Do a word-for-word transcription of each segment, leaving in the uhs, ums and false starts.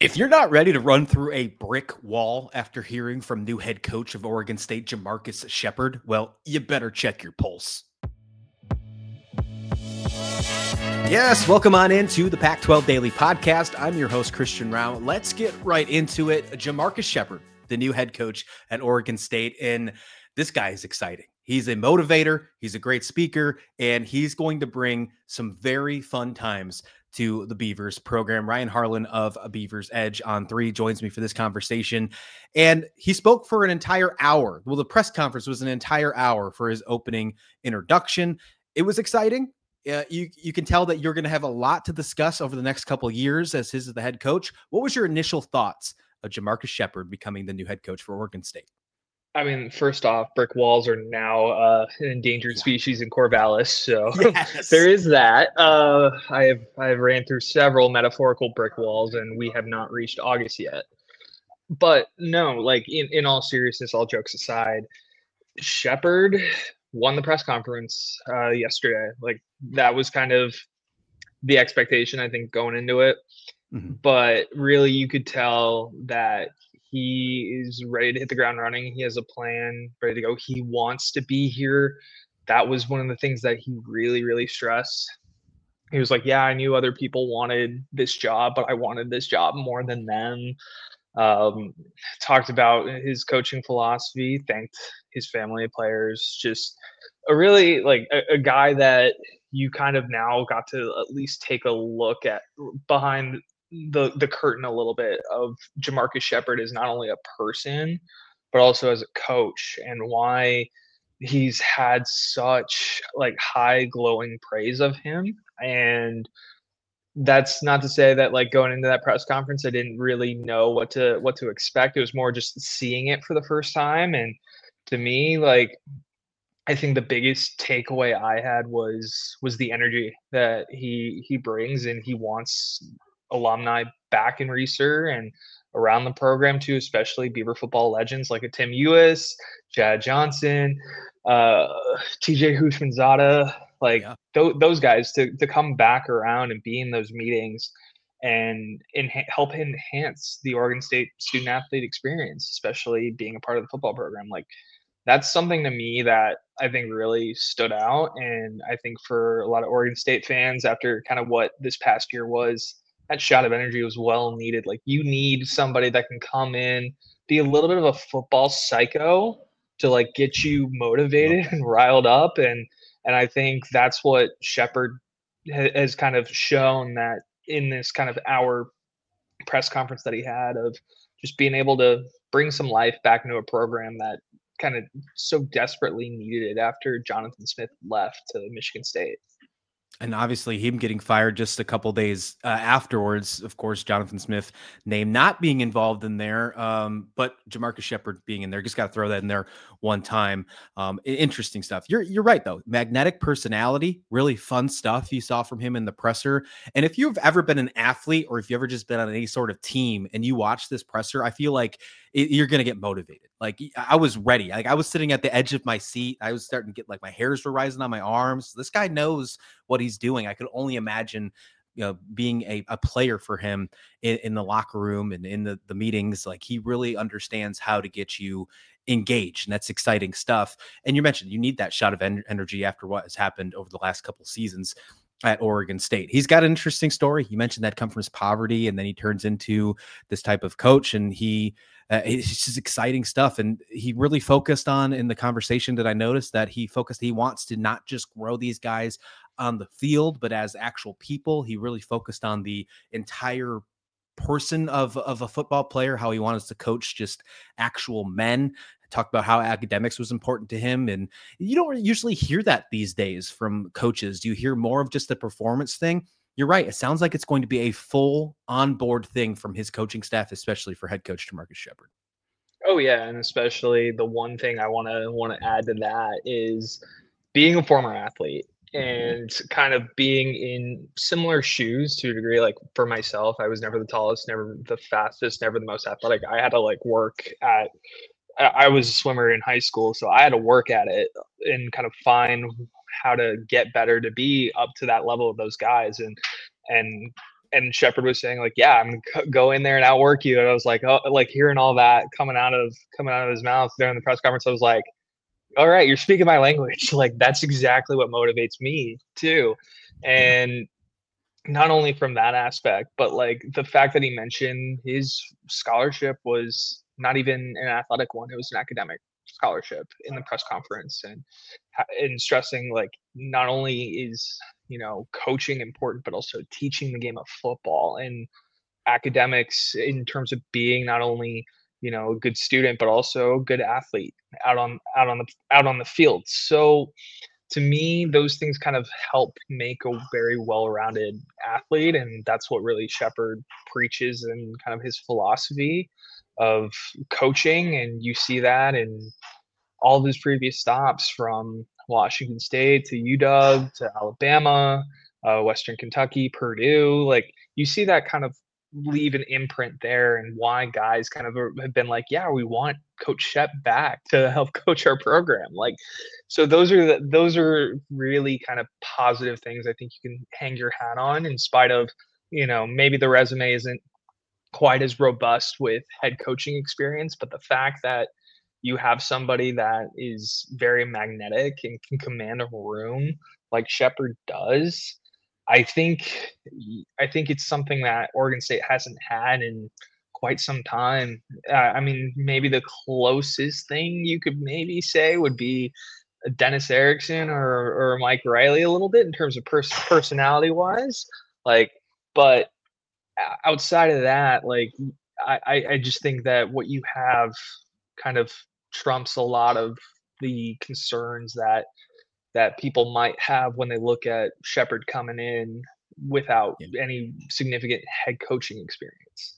If you're not ready to run through a brick wall after hearing from new head coach of Oregon State, Jamarcus Shepard, well, you better check your pulse. Yes, welcome on into the Pac twelve Daily Podcast. I'm your host, Christian Rao. Let's get right into it. Jamarcus Shepard, the new head coach at Oregon State, and this guy is exciting. He's a motivator, he's a great speaker, and he's going to bring some very fun times to the Beavers program. Ryan Harlan of Beavers Edge on three joins me for this conversation. And he spoke for an entire hour. Well, the press conference was an entire hour for his opening introduction. It was exciting. Uh, you you can tell that you're going to have a lot to discuss over the next couple of years as his is the head coach. What was your initial thoughts of Jamarcus Shepard becoming the new head coach for Oregon State? I mean, first off, brick walls are now uh, an endangered species in Corvallis, so yes. There is that. Uh, I have I have ran through several metaphorical brick walls, and we have not reached August yet. But no, like in, in all seriousness, all jokes aside, Shepard won the press conference uh, yesterday. Like that was kind of the expectation, I think, going into it. Mm-hmm. But really, you could tell that he is ready to hit the ground running. He has a plan, ready to go. He wants to be here. That was one of the things that he really, really stressed. He was like, yeah, I knew other people wanted this job, but I wanted this job more than them. Um, talked about his coaching philosophy, thanked his family, players, just a really like a, a guy that you kind of now got to at least take a look at behind the the curtain a little bit of Jamarcus Shepard is not only a person, but also as a coach, and why he's had such like high glowing praise of him. And that's not to say that like going into that press conference, I didn't really know what to what to expect. It was more just seeing it for the first time. And to me, like I think the biggest takeaway I had was was the energy that he he brings, and he wants alumni back in Reser and around the program too, especially Beaver football legends like a Tim Ewis, Chad Johnson, uh, T J Houshmandzadeh, like yeah. th- those guys to to come back around and be in those meetings and and help enhance the Oregon State student athlete experience, especially being a part of the football program. Like that's something to me that I think really stood out. And I think for a lot of Oregon State fans, after kind of what this past year was, that shot of energy was well needed. Like you need somebody that can come in, be a little bit of a football psycho to like get you motivated and riled up. And and I think that's what Shepard ha- has kind of shown that in this kind of hour press conference that he had of just being able to bring some life back into a program that kind of so desperately needed it after Jonathan Smith left to Michigan State. And obviously him getting fired just a couple days uh, afterwards, of course, Jonathan Smith name not being involved in there, um, but Jamarcus Shepard being in there. Just got to throw that in there one time. Um, interesting stuff. You're you're right, though. Magnetic personality, really fun stuff you saw from him in the presser. And if you've ever been an athlete or if you've ever just been on any sort of team and you watch this presser, I feel like it, you're going to get motivated. Like I was ready. Like I was sitting at the edge of my seat. I was starting to get like my hairs were rising on my arms. This guy knows what he's doing. I could only imagine, you know, being a, a player for him in, in the locker room and in the, the meetings. Like he really understands how to get you engaged, and that's exciting stuff. And you mentioned you need that shot of en- energy after what has happened over the last couple seasons at Oregon State. He's got an interesting story. You mentioned that come from his poverty, and then he turns into this type of coach, and he uh, it's just exciting stuff. And he really focused on in the conversation that I noticed that he focused, he wants to not just grow these guys on the field, but as actual people. He really focused on the entire person of, of a football player, how he wanted to coach just actual men. Talked about how academics was important to him. And you don't usually hear that these days from coaches. Do you hear more of just the performance thing? You're right. It sounds like it's going to be a full on-board thing from his coaching staff, especially for head coach Jamarcus Shepard. Oh yeah, and especially the one thing I want to want to add to that is being a former athlete and kind of being in similar shoes to a degree. Like for myself, I was never the tallest, never the fastest, never the most athletic. I had to like work at I was a swimmer in high school, so I had to work at it and kind of find how to get better to be up to that level of those guys. And and and Shepherd was saying like, yeah, I'm gonna go in there and outwork you. And I was like, oh, like hearing all that coming out of coming out of his mouth during the press conference, I was like, all right, you're speaking my language. Like that's exactly what motivates me too. Yeah. And not only from that aspect, but like the fact that he mentioned his scholarship was not even an athletic one; it was an academic scholarship in the press conference, and and stressing like not only is you know coaching important, but also teaching the game of football and academics in terms of being not only you know a good student but also a good athlete out on out on the out on the field. So to me, those things kind of help make a very well-rounded athlete, and that's what really Shepherd preaches and kind of his philosophy of coaching. And you see that in all of his previous stops from Washington State to U W to Alabama, uh, Western Kentucky, Purdue. Like you see that kind of leave an imprint there, and why guys kind of have been like, yeah, we want Coach Shep back to help coach our program. Like, so those are the, those are really kind of positive things I think you can hang your hat on, in spite of you know maybe the resume isn't quite as robust with head coaching experience, but the fact that you have somebody that is very magnetic and can command a room like Shepherd does, I think I think it's something that Oregon State hasn't had in quite some time. Uh, I mean, maybe the closest thing you could maybe say would be a Dennis Erickson or or Mike Riley a little bit in terms of pers- personality wise, like, but outside of that, like I, I I just think that what you have kind of trumps a lot of the concerns that that people might have when they look at Shepherd coming in without Yeah. any significant head coaching experience.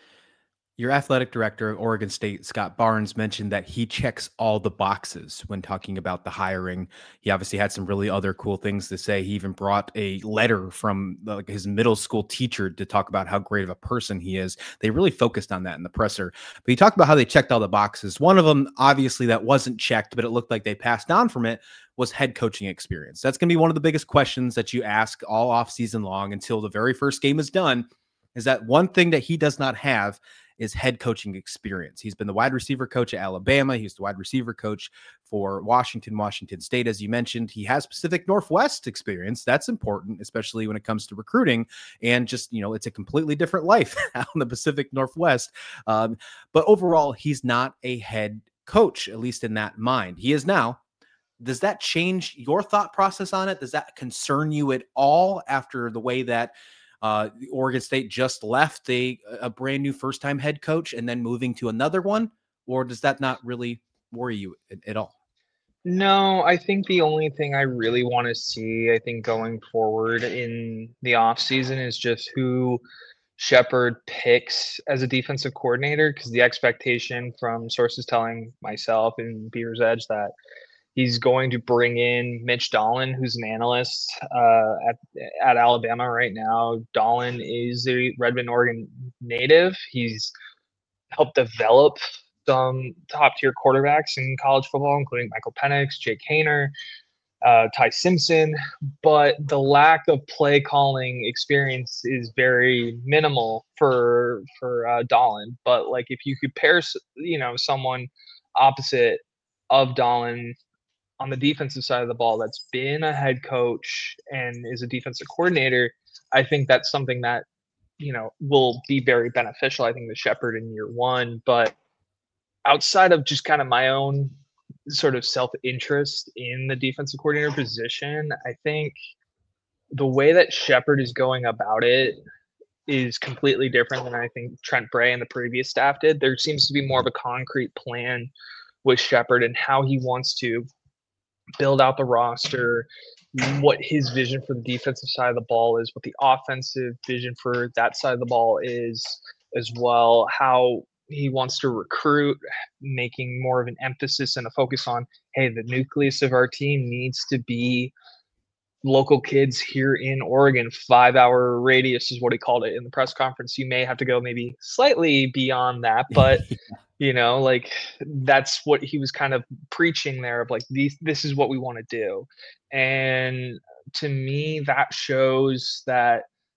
Your athletic director of Oregon State, Scott Barnes, mentioned that he checks all the boxes when talking about the hiring. He obviously had some really other cool things to say. He even brought a letter from like his middle school teacher to talk about how great of a person he is. They really focused on that in the presser. But he talked about how they checked all the boxes. One of them, obviously, that wasn't checked, but it looked like they passed on from it, was head coaching experience. That's going to be one of the biggest questions that you ask all offseason long until the very first game is done. Is that one thing that he does not have is head coaching experience. He's been the wide receiver coach at Alabama. He's the wide receiver coach for Washington, Washington State, as you mentioned. He has Pacific Northwest experience. That's important, especially when it comes to recruiting. And just, you know, it's a completely different life out in the Pacific Northwest. Um, but overall, he's not a head coach, at least in that mind. He is now. Does that change your thought process on it? Does that concern you at all after the way that Uh, Oregon State just left a a brand new first time head coach and then moving to another one? Or does that not really worry you at, at all? No, I think the only thing I really want to see, I think going forward in the off season is just who Shepherd picks as a defensive coordinator, because the expectation from sources telling myself and Beaver's Edge that he's going to bring in Mitch Dolan, who's an analyst uh, at at Alabama right now. Dolan is a Redmond, Oregon native. He's helped develop some top tier quarterbacks in college football, including Michael Penix, Jake Hayner, uh, Ty Simpson. But the lack of play calling experience is very minimal for for uh, Dolan. But like if you could pair, you know, someone opposite of Dolan on the defensive side of the ball that's been a head coach and is a defensive coordinator, I think that's something that, you know, will be very beneficial, I think, to Shepherd in year one. But outside of just kind of my own sort of self-interest in the defensive coordinator position, I think the way that Shepherd is going about it is completely different than I think Trent Bray and the previous staff did. There seems to be more of a concrete plan with Shepherd and how he wants to build out the roster, what his vision for the defensive side of the ball is, what the offensive vision for that side of the ball is as well, how he wants to recruit, making more of an emphasis and a focus on, hey, the nucleus of our team needs to be local kids here in Oregon. Five hour radius is what he called it in the press conference. You may have to go maybe slightly beyond that, but you know, like that's what he was kind of preaching there of like, these, this is what we want to do. And to me, that shows that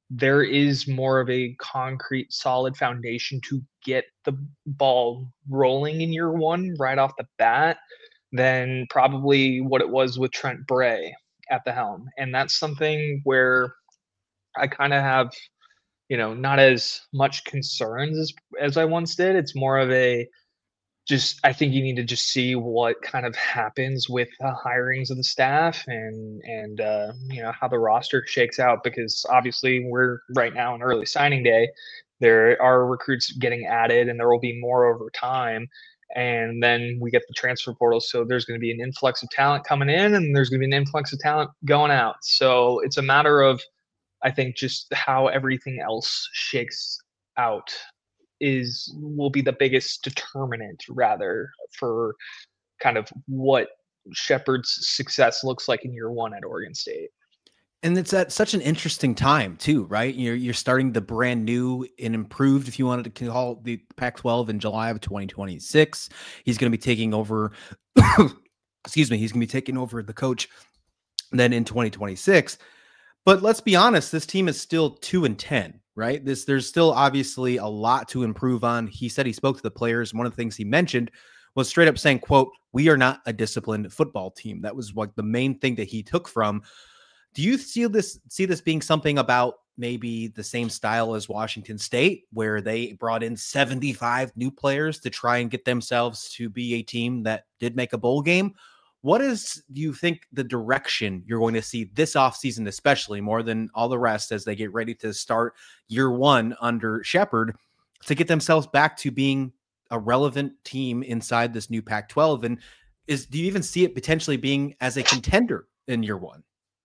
there is more of a concrete, solid foundation to get the ball rolling in year one right off the bat than probably what it was with Trent Bray at the helm. And that's something where I kind of have, you know, not as much concerns as, as I once did. It's more of a just I think you need to just see what kind of happens with the hirings of the staff and and uh, you know how the roster shakes out because obviously we're right now in early signing day. There are recruits getting added, and there will be more over time. And then we get the transfer portal, so there's going to be an influx of talent coming in, and there's going to be an influx of talent going out. So it's a matter of I think just how everything else shakes out is will be the biggest determinant rather for kind of what Shepherd's success looks like in year one at Oregon State. And it's at such an interesting time too, right? You're you're starting the brand new and improved, if you wanted to call it, the Pac twelve in July of twenty twenty-six. He's going to be taking over. excuse me. He's going to be taking over the coach then in twenty twenty-six. But let's be honest, this team is still two and ten, right? This there's still obviously a lot to improve on. He said he spoke to the players. One of the things he mentioned was straight up saying, quote, "We are not a disciplined football team." That was what the main thing that he took from. Do you see this see this being something about maybe the same style as Washington State, where they brought in seventy-five new players to try and get themselves to be a team that did make a bowl game? What is, do you think, the direction you're going to see this offseason, especially more than all the rest, as they get ready to start year one under Shepherd to get themselves back to being a relevant team inside this new Pac twelve? And is, do you even see it potentially being as a contender in year one?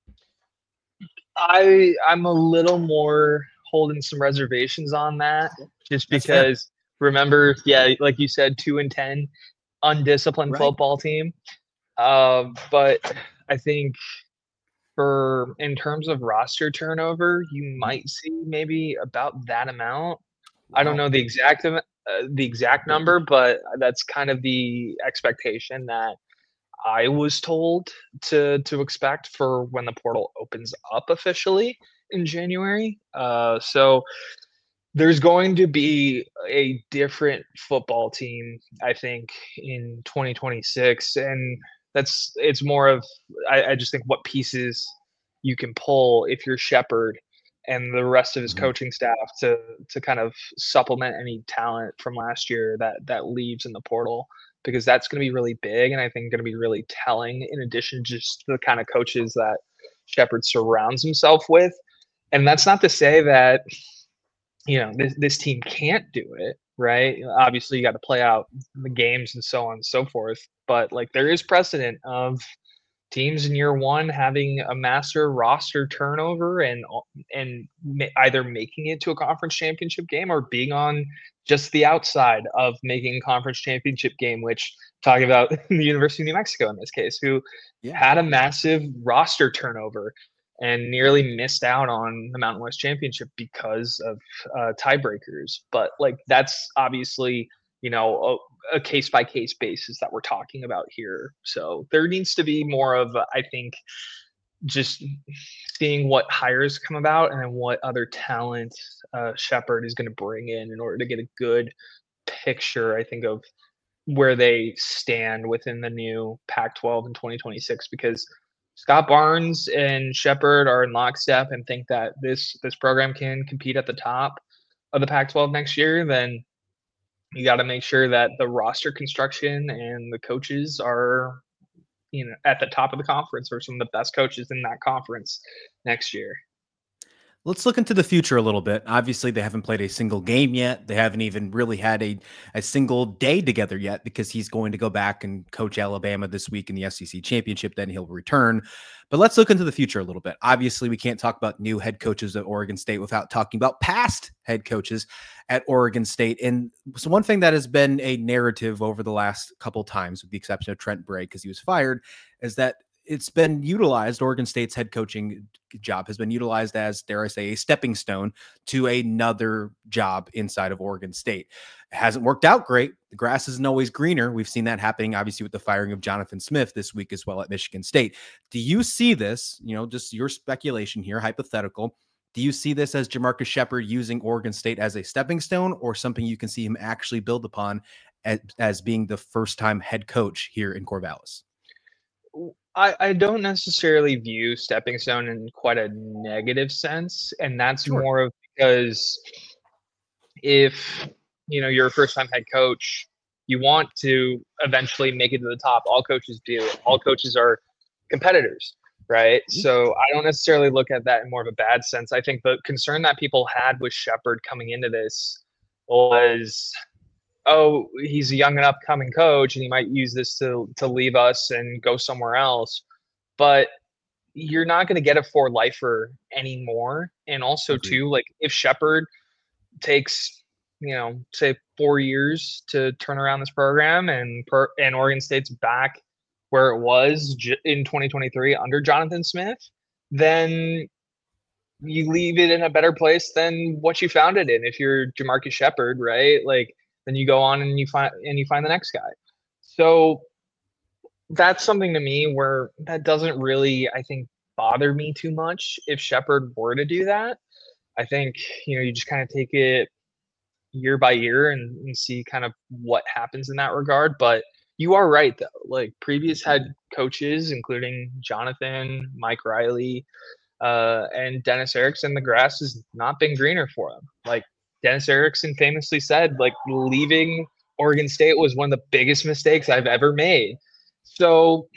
I I'm a little more holding some reservations on that, just because remember, yeah, like you said, two and ten, undisciplined right. football team. Uh, but I think for in terms of roster turnover, you might see maybe about that amount. Wow. I don't know the exact uh, the exact number, but that's kind of the expectation that I was told to to expect for when the portal opens up officially in January. Uh, so there's going to be a different football team, I think, in twenty twenty-six, and that's it's more of I, I just think what pieces you can pull if you're Shepherd and the rest of his mm-hmm. coaching staff to to kind of supplement any talent from last year that that leaves in the portal, because that's going to be really big and I think going to be really telling, in addition to just the kind of coaches that Shepherd surrounds himself with. And that's not to say that, you know, this, this team can't do it, right? Obviously, you got to play out the games and so on and so forth. But, like, there is precedent of teams in year one having a master roster turnover and and either making it to a conference championship game or being on just the outside of making a conference championship game, which talking about the University of New Mexico in this case, who yeah. had a massive roster turnover and nearly missed out on the Mountain West Championship because of uh, tiebreakers. But like that's obviously, you know, a, a case-by-case basis that we're talking about here. So there needs to be more of, I think, just seeing what hires come about and then what other talent uh, Shepherd is going to bring in in order to get a good picture, I think, of where they stand within the new Pac twelve in twenty twenty-six, because Scott Barnes and Shepherd are in lockstep and think that this this program can compete at the top of the Pac twelve next year. Then you got to make sure that the roster construction and the coaches are, you know, at the top of the conference, or some of the best coaches in that conference next year. Let's look into the future a little bit. Obviously, they haven't played a single game yet. They haven't even really had a, a single day together yet, because he's going to go back and coach Alabama this week in the S E C championship. Then he'll return. But let's look into the future a little bit. Obviously, we can't talk about new head coaches at Oregon State without talking about past head coaches at Oregon State. And so one thing that has been a narrative over the last couple of times, with the exception of Trent Bray because he was fired, is that it's been utilized. Oregon State's head coaching job has been utilized as, dare I say, a stepping stone to another job inside of Oregon State. It hasn't worked out great. The grass isn't always greener. We've seen that happening, obviously, with the firing of Jonathan Smith this week as well at Michigan State. Do you see this, you know, just your speculation here, hypothetical, Do you see this as Jamarcus Shepherd using Oregon State as a stepping stone, or something you can see him actually build upon as, as being the first time head coach here in Corvallis? I, I don't necessarily view stepping stone in quite a negative sense, and that's Sure. more of because if you know you're a first time head coach, you want to eventually make it to the top. All coaches do. All coaches are competitors, right? So I don't necessarily look at that in more of a bad sense. I think the concern that people had with Shepherd coming into this was, oh, he's a young and upcoming coach, and he might use this to to leave us and go somewhere else. But you're not going to get a four lifer anymore. And also, Agreed. too, like if Shepherd takes, you know, say four years to turn around this program, and per, and Oregon State's back where it was in twenty twenty-three under Jonathan Smith, then you leave it in a better place than what you found it in. If you're Jamarcus Shepherd, right? Like then you go on and you find and you find the next guy. So that's something to me where that doesn't really, I think, bother me too much if Shepherd were to do that. I think, you know, you just kind of take it year by year and, and see kind of what happens in that regard. But you are right, though. Like previous head coaches, including Jonathan, Mike Riley, uh, and Dennis Erickson, the grass has not been greener for them. Like Dennis Erickson famously said, like leaving Oregon State was one of the biggest mistakes I've ever made. So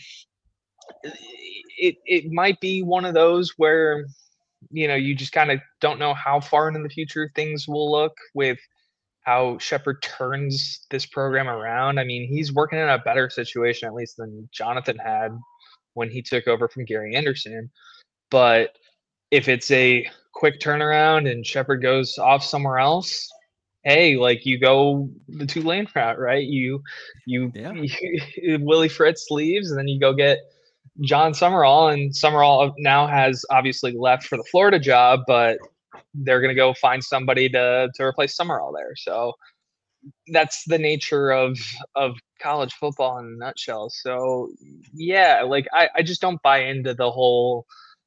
it it might be one of those where, you know, you just kind of don't know how far into the future things will look with how Shepherd turns this program around. I mean, he's working in a better situation, at least, than Jonathan had when he took over from Gary Anderson. But if it's a quick turnaround and Shepherd goes off somewhere else, hey, like you go the Tulane route, right? You, you, Yeah. you Willie Fritz leaves, and then you go get John Summerall, and Summerall now has obviously left for the Florida job, but they're going to go find somebody to to replace Summerall there. So that's the nature of of college football in a nutshell. So yeah, like I, I just don't buy into the whole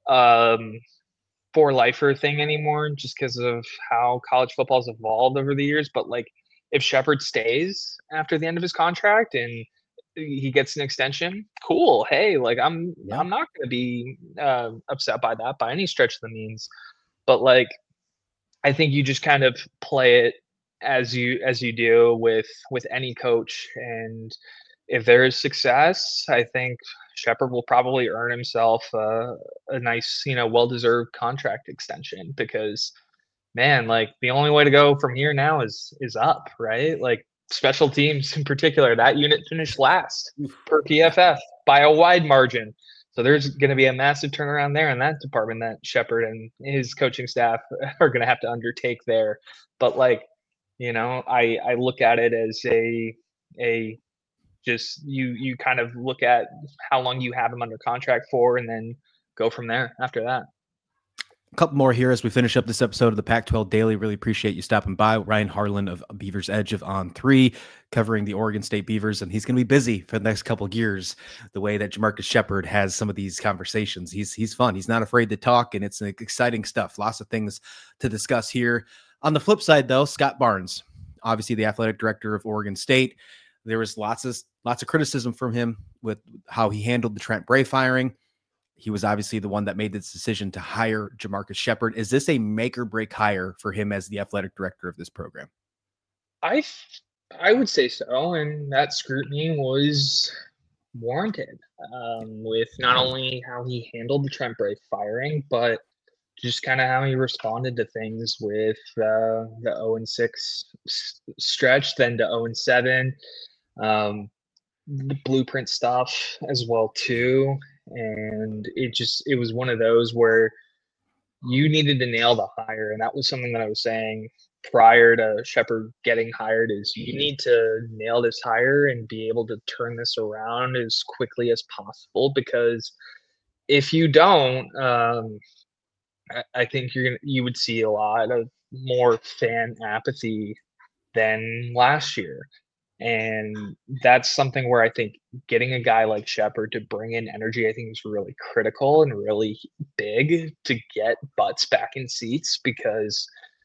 um for lifer thing anymore, just because of how college football's evolved over the years. But like if Shepherd stays after the end of his contract and he gets an extension, cool. Hey, like I'm Yeah. I'm not going to be uh, upset by that by any stretch of the means. But like I think you just kind of play it as you as you do with with any coach, and if there is success, I think Shepherd will probably earn himself uh, a nice, you know, well-deserved contract extension because, man, like the only way to go from here now is is up, right? Like special teams in particular, that unit finished last per P F F by a wide margin. So there's going to be a massive turnaround there in that department that Shepherd and his coaching staff are going to have to undertake there. But like, you know, I I look at it as a a just you you kind of look at how long you have him under contract for, and then go from there after that. A couple more here as we finish up this episode of the Pac twelve Daily. Really appreciate you stopping by. Ryan Harlan of Beavers Edge of On three, covering the Oregon State Beavers, and he's going to be busy for the next couple of years. The way that Jamarcus Shepherd has some of these conversations, he's he's fun. He's not afraid to talk, and it's exciting stuff. Lots of things to discuss here. On the flip side, though, Scott Barnes, obviously the athletic director of Oregon State, there was lots of lots of criticism from him with how he handled the Trent Bray firing. He was obviously the one that made this decision to hire Jamarcus Shepherd. Is this a make or break hire for him as the athletic director of this program? I I would say so, and that scrutiny was warranted um, with not only how he handled the Trent Bray firing, but just kind of how he responded to things with uh, the oh and six s- stretch, then to oh and seven, um, the blueprint stuff as well too. And it just it was one of those where you needed to nail the hire, and that was something that I was saying prior to Shepherd getting hired is you need to nail this hire and be able to turn this around as quickly as possible, because if you don't, um, I, I think you're gonna you would see a lot of more fan apathy than last year. And that's something where I think getting a guy like Shepard to bring in energy, I think is really critical and really big to get butts back in seats. Because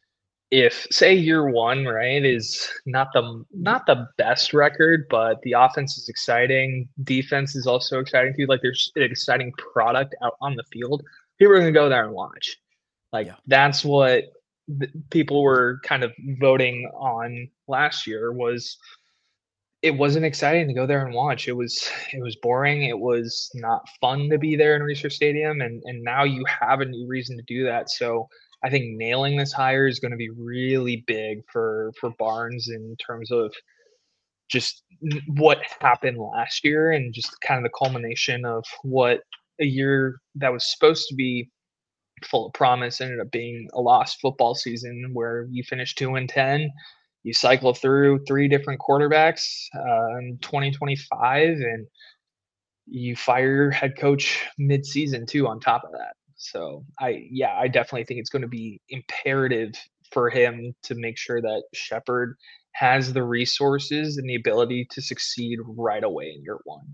if say year one, right, is not the not the best record, but the offense is exciting, defense is also exciting too. Like there's an exciting product out on the field. People are gonna go there and watch. Like Yeah. that's what th- people were kind of voting on last year was it wasn't exciting to go there and watch. It was it was boring. It was not fun to be there in Research Stadium, and and now you have a new reason to do that. So I think nailing this hire is going to be really big for for Barnes in terms of just n- what happened last year and just kind of the culmination of what a year that was supposed to be full of promise ended up being a lost football season where you finish two and ten. You cycle through three different quarterbacks uh, in twenty twenty-five, and you fire your head coach mid-season too. On top of that, so I yeah, I definitely think it's going to be imperative for him to make sure that Shepard has the resources and the ability to succeed right away in year one.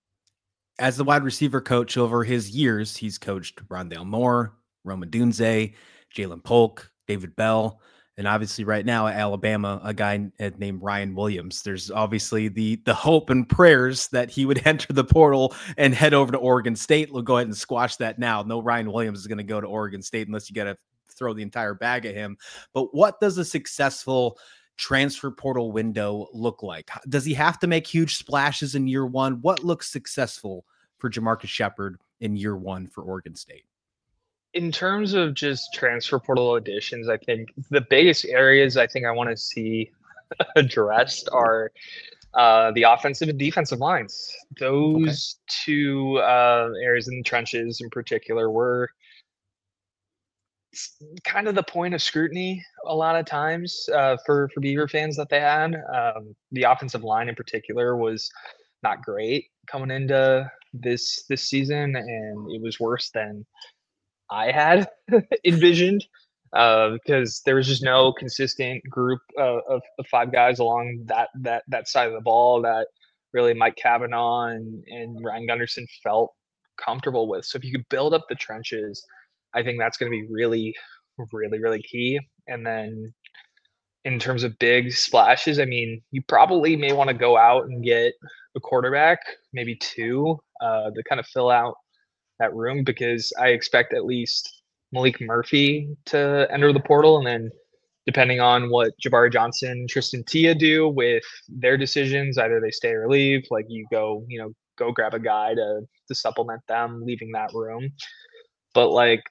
As the wide receiver coach over his years, he's coached Rondale Moore, Roma Dunze, Jalen Polk, David Bell, and obviously right now at Alabama, a guy named Ryan Williams. There's obviously the the hope and prayers that he would enter the portal and head over to Oregon State. We'll go ahead and squash that now. No Ryan Williams is going to go to Oregon State unless you got to throw the entire bag at him. But what does a successful transfer portal window look like? Does he have to make huge splashes in year one? What looks successful for Jamarcus Shepard in year one for Oregon State? In terms of just transfer portal additions, I think the biggest areas I think I want to see addressed are uh, the offensive and defensive lines. Okay. Those two uh, areas in the trenches, in particular, were kind of the point of scrutiny a lot of times uh, for for Beaver fans that they had. Um, the offensive line, in particular, was not great coming into this this season, and it was worse than I had envisioned uh, because there was just no consistent group uh, of, of five guys along that that that side of the ball that really Mike Kavanaugh and, and Ryan Gunderson felt comfortable with. So if you could build up the trenches, I think that's going to be really, really, really key. And then in terms of big splashes, I mean, you probably may want to go out and get a quarterback, maybe two, uh, to kind of fill out that room because I expect at least Malik Murphy to enter the portal, and then depending on what Jabari Johnson, Tristan Tia do with their decisions, either they stay or leave. Like you go, you know, go grab a guy to to supplement them, leaving that room. But like,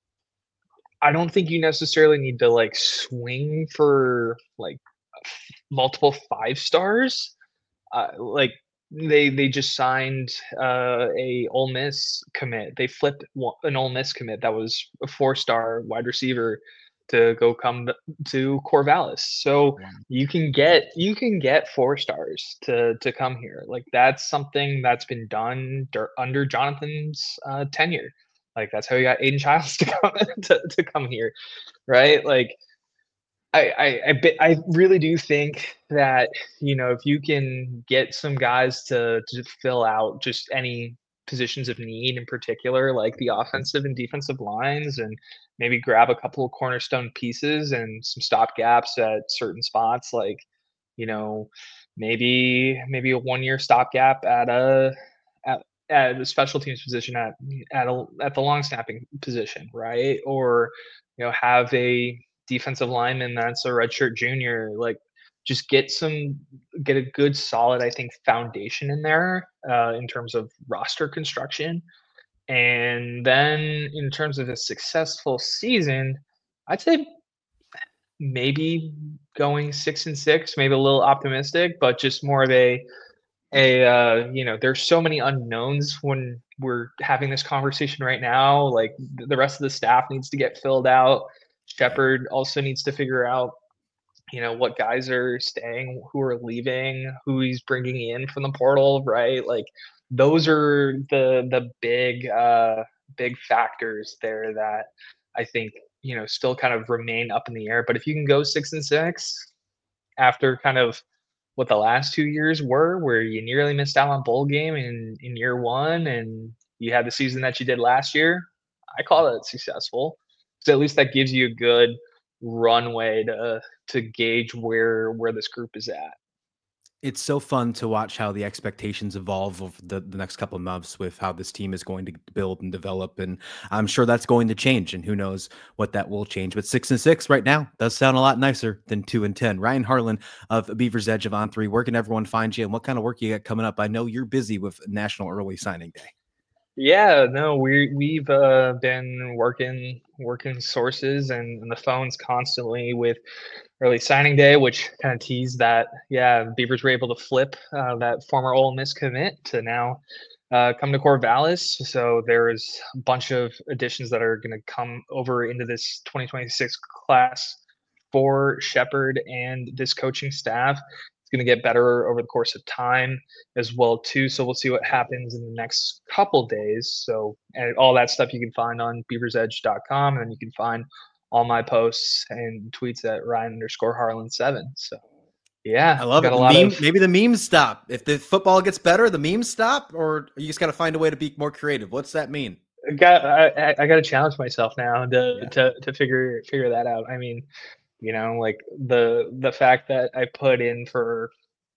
I don't think you necessarily need to like swing for like multiple five stars. Uh, like they they just signed uh, a Ole Miss commit. They flipped one, an Ole Miss commit that was a four star wide receiver to go come to Corvallis. So Wow. you can get you can get four stars to to come here. Like that's something that's been done dur- under Jonathan's uh, tenure. Like that's how you got Aiden Childs to come to, to come here, right? Like I, I, I, bet, I really do think that, you know, if you can get some guys to, to fill out just any positions of need in particular, like the offensive and defensive lines, and maybe grab a couple of cornerstone pieces and some stop gaps at certain spots, like, you know, maybe maybe a one year stopgap at a at, at a special teams position at at a, at the long snapping position, right? Or you know, have a defensive lineman that's a redshirt junior, like just get some get a good solid, I think, foundation in there uh, in terms of roster construction. And then in terms of a successful season, I'd say maybe going six and six, maybe a little optimistic, but just more of a a uh, you know, there's so many unknowns when we're having this conversation right now. Like the rest of the staff needs to get filled out. Right. Shepard also needs to figure out, you know, what guys are staying, who are leaving, who he's bringing in from the portal, right? Like those are the the big uh big factors there that I think, you know, still kind of remain up in the air. But if you can go six and six after kind of what the last two years were, where you nearly missed out on bowl game in in year one, and you had the season that you did last year, I call that successful. So at least that gives you a good runway to to gauge where where this group is at. It's so fun to watch how the expectations evolve over the, the next couple of months with how this team is going to build and develop. And I'm sure that's going to change, and who knows what that will change. But six and six right now does sound a lot nicer than two and ten. Ryan Harlan of Beaver's Edge of On Three, where can everyone find you and what kind of work you got coming up? I know you're busy with National Early Signing Day. Yeah, no, we we've uh, been working working sources and, and the phones constantly with early signing day, which kind of teased that. Yeah, Beavers were able to flip uh, that former Ole Miss commit to now uh, come to Corvallis. So there is a bunch of additions that are going to come over into this twenty twenty-six class for Shepherd and this coaching staff. It's going to get better over the course of time as well too. So we'll see what happens in the next couple days. So and all that stuff you can find on beavers edge dot com, and then you can find all my posts and tweets at Ryan underscore Harlan seven. So I yeah, love got it. a The lot meme, of maybe the memes stop. If the football gets better, the memes stop, or you just got to find a way to be more creative. What's that mean? got I, I got to challenge myself now to Yeah. to to figure figure that out. I mean, you know, like the the fact that I put in for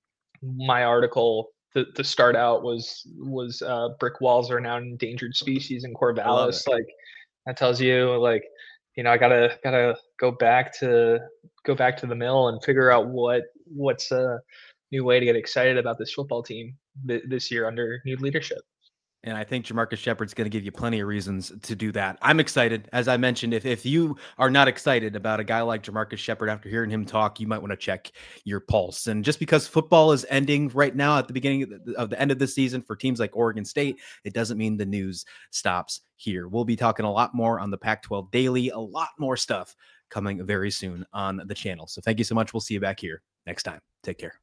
my article to, to start out was was uh, brick walls are now an endangered species in I love it. Corvallis. Like that tells you, like, you know, I gotta gotta go back to go back to the mill and figure out what what's a new way to get excited about this football team th- this year under new leadership. And I think Jamarcus Shepard's going to give you plenty of reasons to do that. I'm excited. As I mentioned, if, if you are not excited about a guy like Jamarcus Shepard after hearing him talk, you might want to check your pulse. And just because football is ending right now at the beginning of the, of the end of the season for teams like Oregon State, it doesn't mean the news stops here. We'll be talking a lot more on the Pac twelve Daily, a lot more stuff coming very soon on the channel. So thank you so much. We'll see you back here next time. Take care.